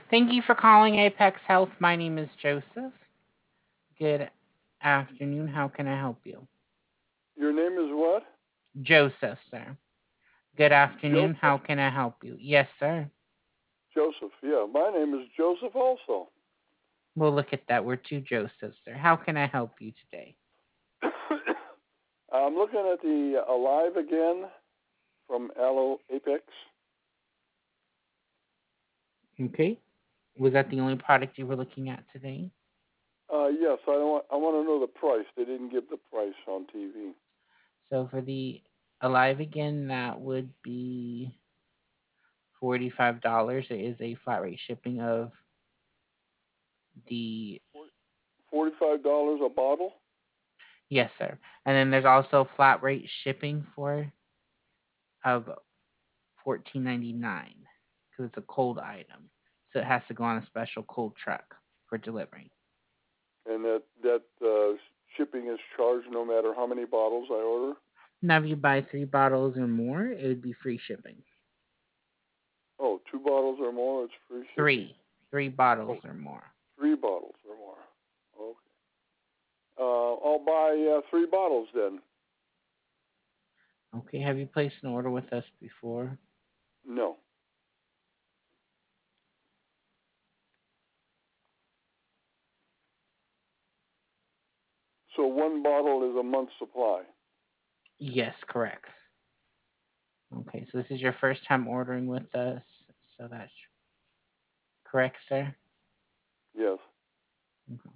Thank you for calling Apex Health. My name is Joseph. Good afternoon. How can I help you? Your name is what? Joseph, sir. Good afternoon. Joseph? How can I help you? Yes, sir. Joseph, yeah. My name is Joseph also. We'll look at that. We're two Josephs, sir. How can I help you today? I'm looking at the Alive Again from Allo Apex. Okay. Was that the only product you were looking at today? Yes, I want to know the price. They didn't give the price on TV. So for the Alive Again, that would be $45. It is a flat rate shipping of the $45 a bottle? yes, sir. And then there's also flat rate shipping for of 14.99 because it's a cold item, so it has to go on a special cold truck for delivery. And that shipping is charged no matter how many bottles I order? Now, if you buy 3 bottles or more, it would be free shipping. Oh, 2 bottles or more, it's free shipping? Three Oh, bottles or more. 3 bottles or more. Okay. I'll buy 3 bottles then. Okay, have you placed an order with us before? No. So 1 bottle is a month's supply. Yes, correct. Okay, so this is your first time ordering with us, so that's correct, sir. Yes. Okay.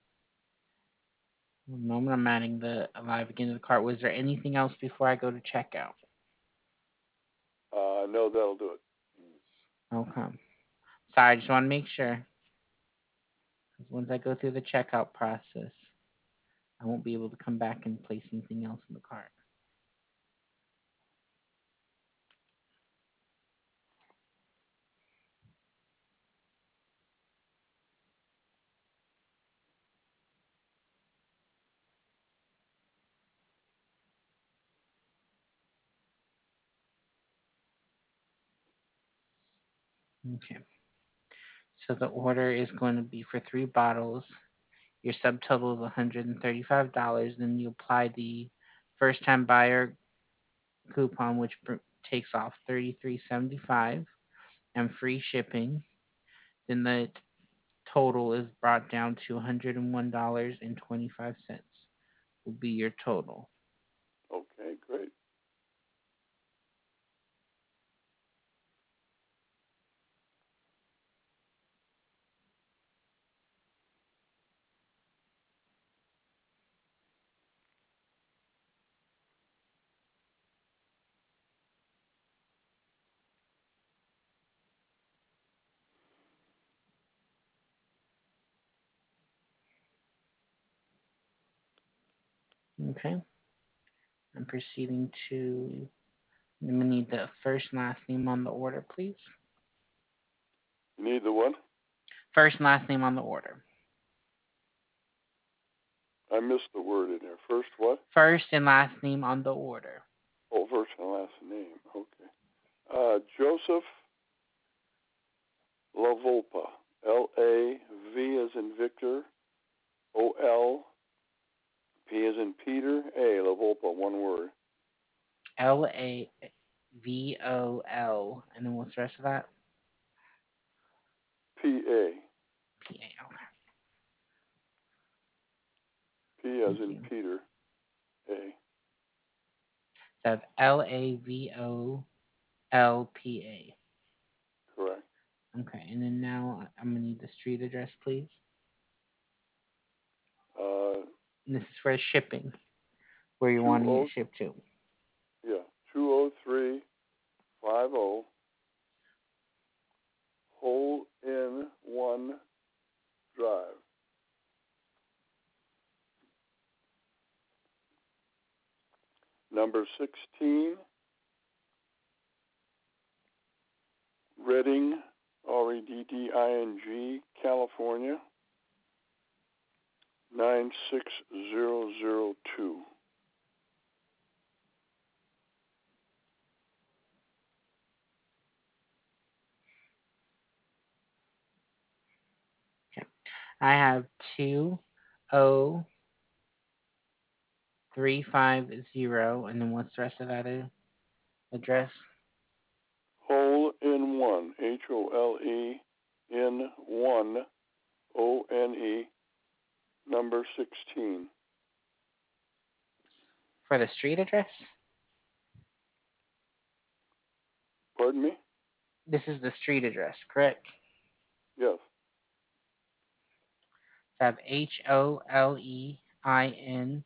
One moment, I'm adding the Alive Again to the cart. Was there anything else before I go to checkout? No, that'll do it. Okay. Sorry, I just want to make sure. Because once I go through the checkout process, I won't be able to come back and place anything else in the cart. Okay. So the order is going to be for 3 bottles. Your subtotal is $135. Then you apply the first time buyer coupon, which takes off $33.75 and free shipping. Then the total is brought down to $101.25 will be your total. Okay, great. Okay. I'm proceeding to. I'm gonna need the first and last name on the order, please. You need the what? First and last name on the order. I missed the word in there. First what? First and last name on the order. Oh, first and last name. Okay. Joseph La Volpa. L-A-V as in Victor. O-L-P as in Peter. A. La Volpa, one word. Lavol, and then what's the rest of that? P-A. PA. Okay. P as Thank in you. Peter. A. So I have LAVOLPA. Correct. Okay, and then now I'm gonna need the street address, please. Uh, And this is for shipping, where you're wanting it 20, shipped to. yeah, 20350 Hole in One Drive. Number 16, Redding, Redding, California, 96002. I have 20350, and then what's the rest of that address? Hole in One, HOLE in One, ONE, number 16. For the street address? Pardon me? This is the street address, correct? Yes. So I have HOLEIN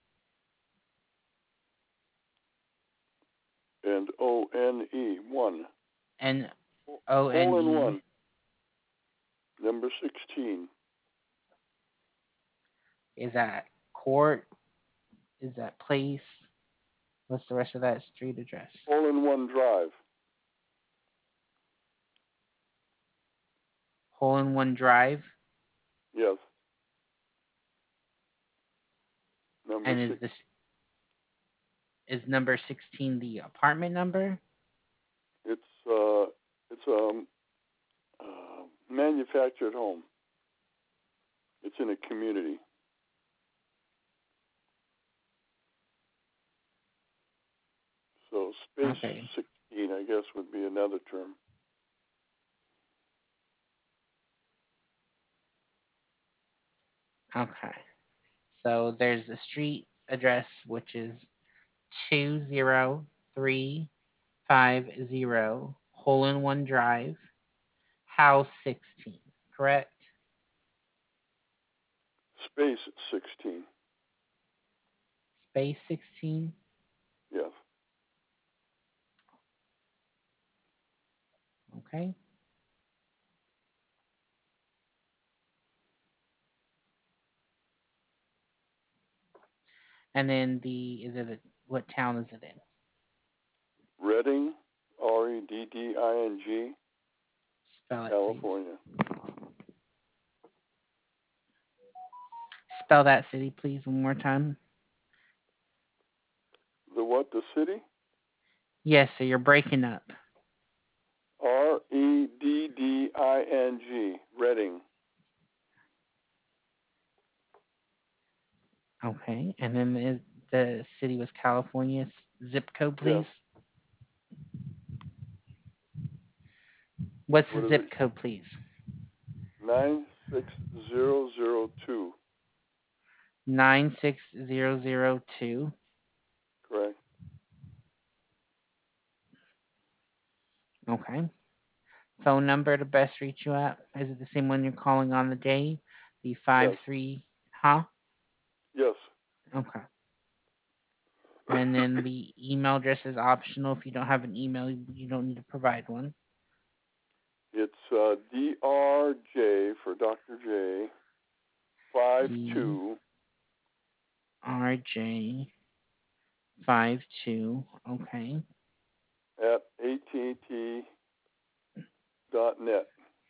And ONE, one. and Hole in ONE. One, number 16. Is that court? Is that place? What's the rest of that street address? Hole in One Drive. Hole in One Drive. Yes. Number And 6. is number 16 the apartment number? It's a manufactured home. It's in a community. So space Okay. 16, I guess, would be another term. Okay. So there's the street address, which is 20350 Hole in One Drive, House 16, correct? Space 16. Space 16. Yes. Okay. And then what town is it in? Redding, Redding, Spell it, please. California. Spell that city, please, one more time. The what? The city? Yes, so you're breaking up. Redding, Redding. Okay. And then the city was California. Zip code, Yes. please. What's the What is it? zip code, please? 96002. 96002. Correct. Okay. Phone number to best reach you at? Is it the same one you're calling on the day? The Yes. 53, huh? Yes. Okay. And then the email address is optional. If you don't have an email, you don't need to provide one. It's DRJ for Dr. J, 52 DRJ52. Okay. at att.net.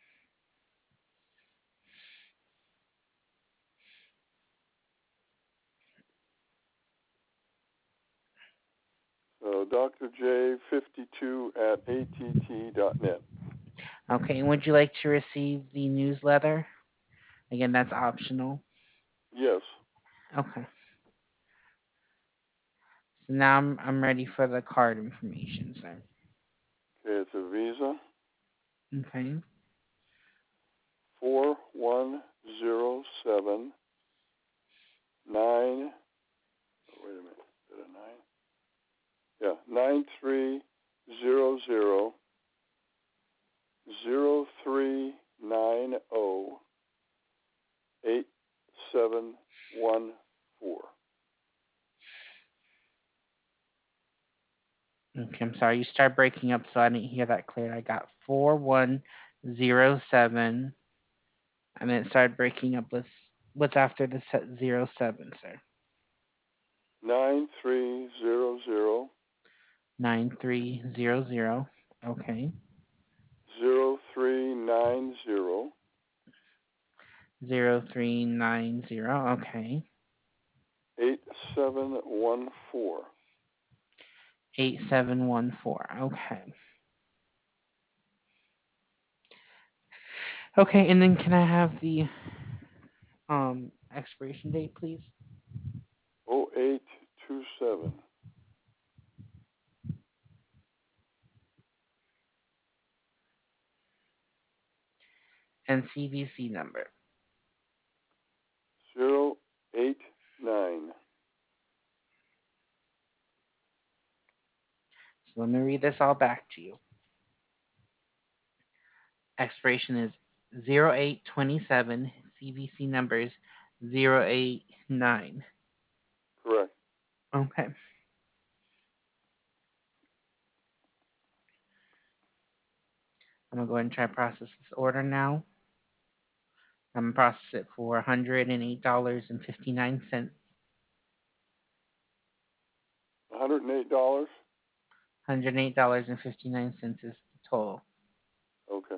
So Dr. J52 at att.net. Okay. And would you like to receive the newsletter? Again, that's optional. Yes. Okay. So now I'm ready for the card information, sir. Okay, it's a Visa. Okay. 4107 wait a minute. Is it a 9? Yeah, 9300 0390 8714. Okay, I'm sorry. You started breaking up, so I didn't hear that clear. I got 4107, and then it started breaking up. What's after the 07, sir? 9300 9300. Okay. 0390 0390. Okay. 8714. 8714. Okay. Okay, and then can I have the Expiration date, please. 0827. And CVC number. 089. So let me read this all back to you. Expiration is 0827. CVC numbers 089. Correct. Okay. I'm going to go ahead and try to process this order now. I'm going to process it for $108.59. $108? $108.59 is the total. Okay.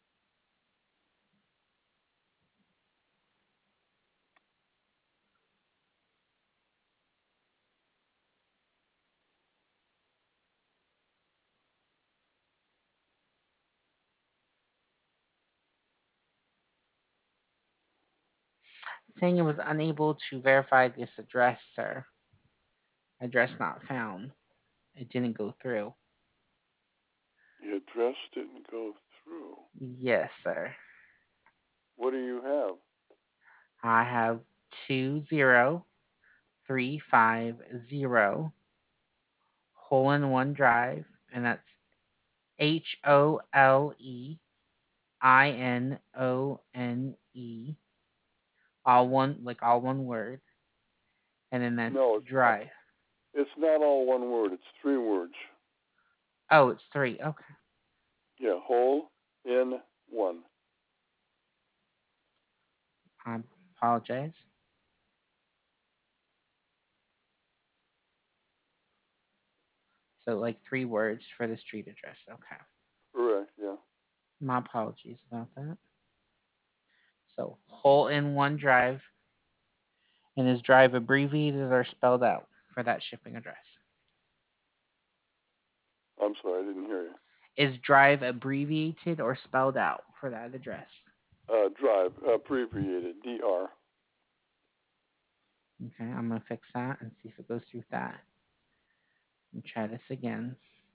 Saying it was unable to verify this address, sir. Address not found. It didn't go through. The address didn't go through. Yes, sir. What do you have? I have 20350 Hole in One Drive, and that's HOLEINONE, all one word, and then that's No, drive. it's not all one word. It's 3 words. Oh, it's three. Okay. Yeah, hole in one. I apologize. So like 3 words for the street address. Okay. Correct, yeah. My apologies about that. So Hole in One Drive, and is drive abbreviated or spelled out for that shipping address? I'm sorry, I didn't hear you. Is drive abbreviated or spelled out for that address? Drive, abbreviated, DR. Okay, I'm gonna fix that and see if it goes through that. And try this again.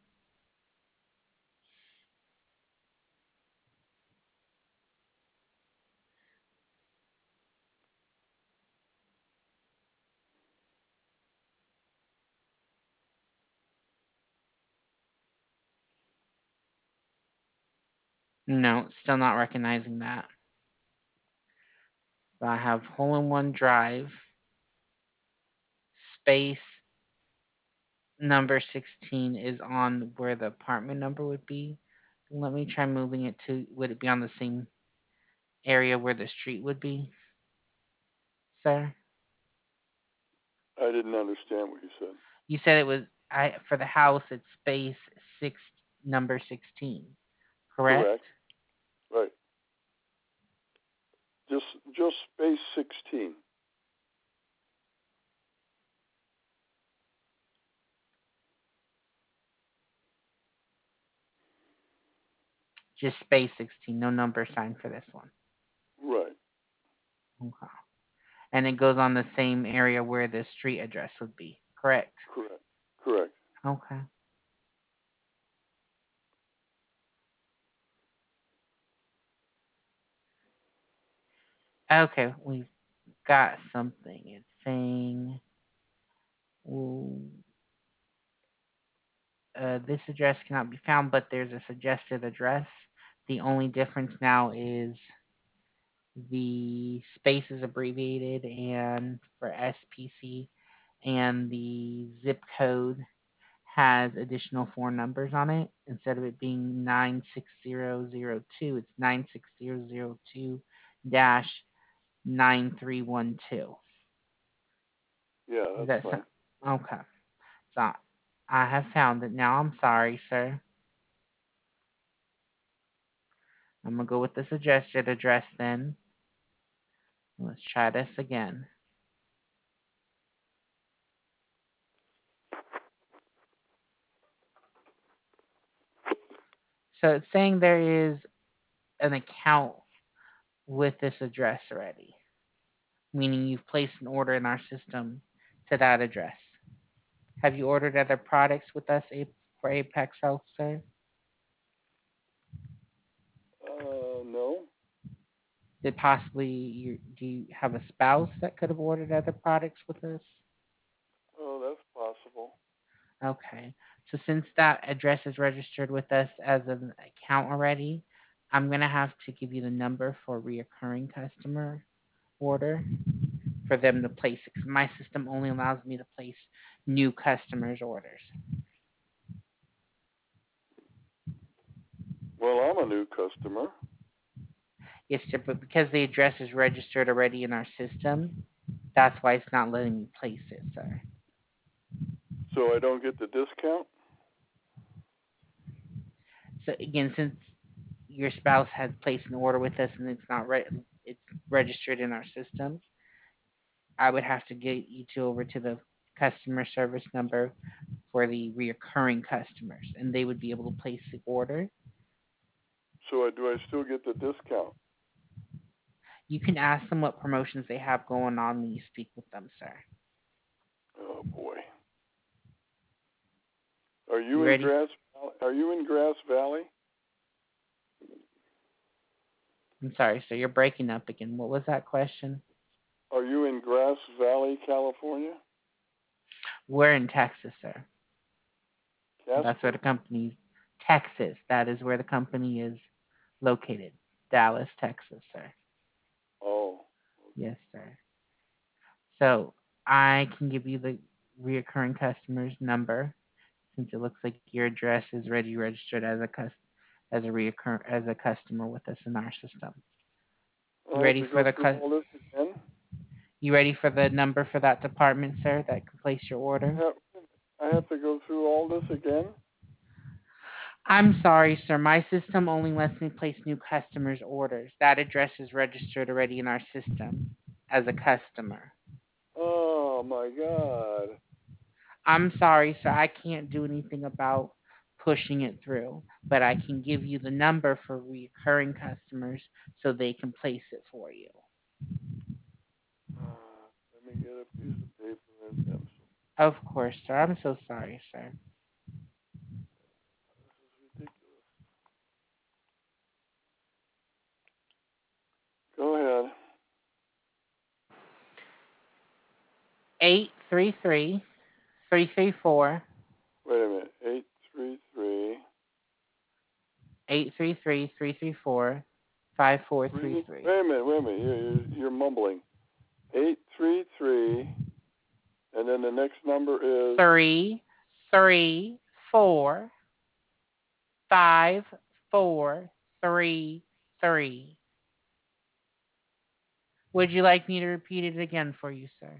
No, still not recognizing that. So I have Hole in One Drive, space number 16 is on where the apartment number would be. Let me try moving it to, would it be on the same area where the street would be, sir? I didn't understand what you said. You said it was, for the house, it's space number 16, Correct. correct? Right. Just space 16. Just space 16, no number sign for this one. Right. Okay. And it goes on the same area where the street address would be, correct? Correct. Correct. Okay. Okay, we've got something. It's saying, ooh, this address cannot be found, but there's a suggested address. The only difference now is the space is abbreviated and for SPC, and the zip code has additional 4 numbers on it. Instead of it being 96002, it's 96002 dash 9312. Yeah, Does that's that fine. sound okay? So I have found it now. I'm sorry, sir. I'm gonna go with the suggested address then. Let's try this again. So it's saying there is an account with this address already. meaning you've placed an order in our system to that address. Have you ordered other products with us for Apex Health, sir? No. Did possibly do you have a spouse that could have ordered other products with us? Oh, that's possible. Okay. So since that address is registered with us as an account already, I'm gonna have to give you the number for reoccurring customer order for them to place it. 'Cause my system only allows me to place new customers' orders. Well, I'm a new customer. Yes, sir, but because the address is registered already in our system, that's why it's not letting me place it, sir. So I don't get the discount? So again, since your spouse had placed an order with us and it's registered in our system, I would have to get you over to the customer service number for the reoccurring customers, and they would be able to place the order. So do I still get the discount? You can ask them what promotions they have going on when you speak with them, sir. Oh boy. Are you You in ready? Grass? Are you in Grass Valley? I'm sorry, sir. You're breaking up again. What was that question? Are you in Grass Valley, California? We're in Texas, sir. That's where Casper? the company's Texas. That is where the company is located. Dallas, Texas, sir. Oh. Yes, sir. So I can give you the reoccurring customer's number since it looks like your address is already registered as a customer with us in our system. You I have ready to for go the through all this again? you ready for the number for that department, sir, that can place your order? I have to go through all this again? I'm sorry, sir. My system only lets me place new customers' orders. That address is registered already in our system as a customer. Oh my God. I'm sorry, sir. I can't do anything about pushing it through, but I can give you the number for recurring customers so they can place it for you. Let me get a piece of paper and pencil. Of course, sir. I'm so sorry, sir. This is ridiculous. Go ahead. 833-334. Wait a minute. 833 833-334. 5433. Wait a minute. Wait a minute. You're mumbling. 833, and then the next number is 334-5433. Would you like me to repeat it again for you, sir?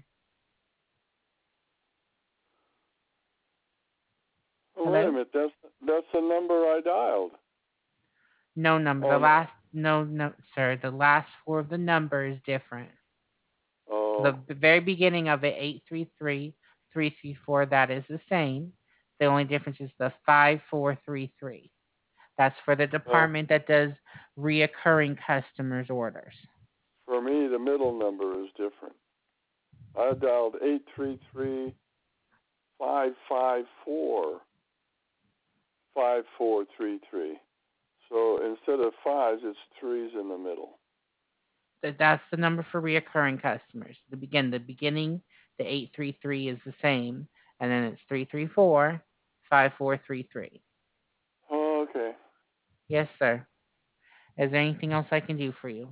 Oh, wait a Hello? minute. That's the number I dialed. No number. Oh no. No, sir. The last four of the number is different. So Oh. the very beginning of it, 833-334, that is the same. The only difference is the 5433. That's for the No. department that does reoccurring customers' orders. For me, the middle number is different. I dialed 833-554-5433. So instead of fives, it's threes in the middle. That's the number for reoccurring customers. The beginning, the 833 is the same, and then it's 334-5433. Oh, okay. Yes, sir. Is there anything else I can do for you?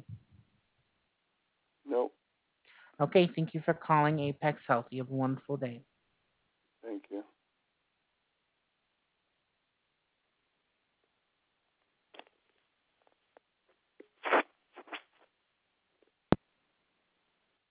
Nope. Okay, thank you for calling Apex Health. You have a wonderful day. Thank you.